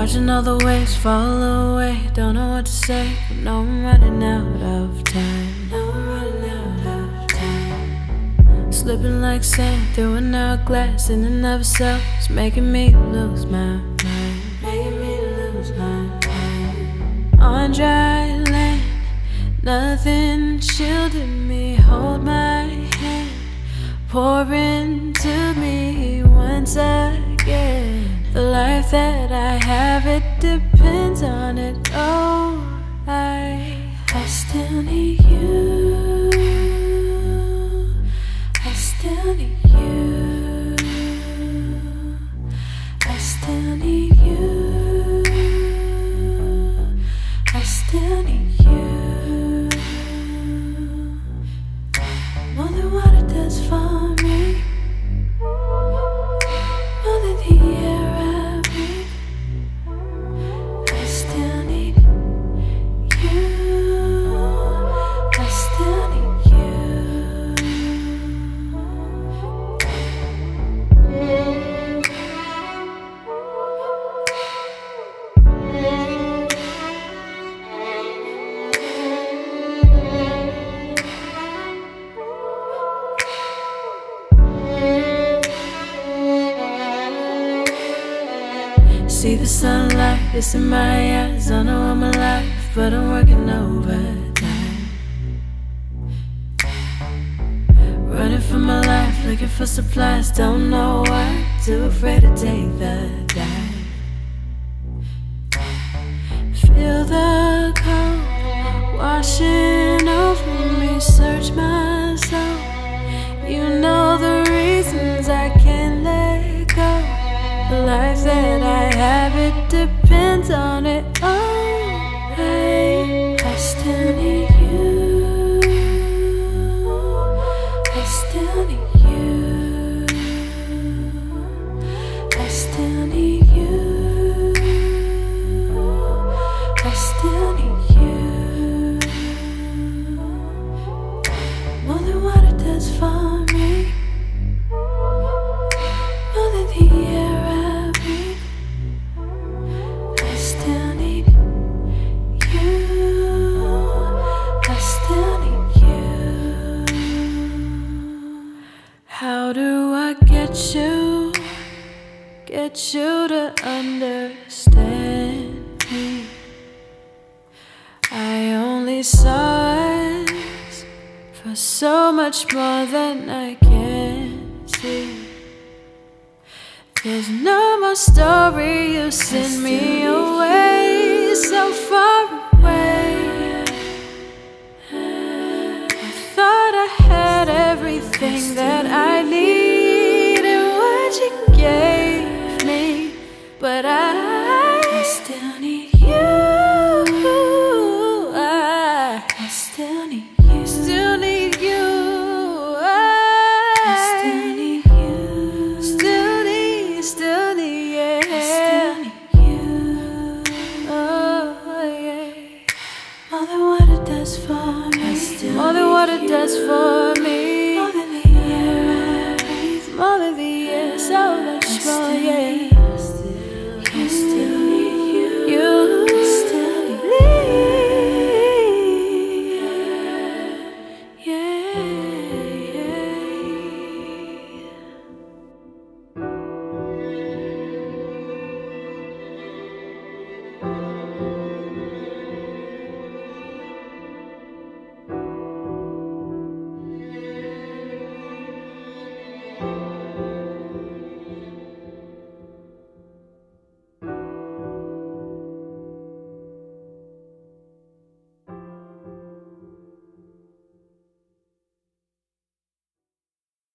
Watching all the waves fall away. Don't know what to say, but know I'm running out of time. Know I'm running out of time. Slipping like sand through an hourglass in and of itself. It's making me lose my mind. Making me lose my mind. On dry land, nothing shielding me. Hold my hand, pour into me once again. The life that I have, it depends on it. Oh, I still need you. I still need you. I still need you. I still need you. More than what it does for me. More than the air I breathe. I still need you. I still need you. See the sunlight, it's in my eyes. I know I'm alive, but I'm working overtime. Running for my life, looking for supplies. Don't know why, too afraid to take the dive. Feel the cold washing over me. Search my soul. You know the reasons I can't let go. The life that I have, it depends on it. Oh, I still need you. I still need you. I still need you. I still need you. More than what it does for me. More than the air I breathe. I still need you. I still need you. How do I get you to understand me? I only saw us for so much more than I can see. There's no more story, you send me away, so far away. I thought I had everything that I needed, what you gave me, but I still need you.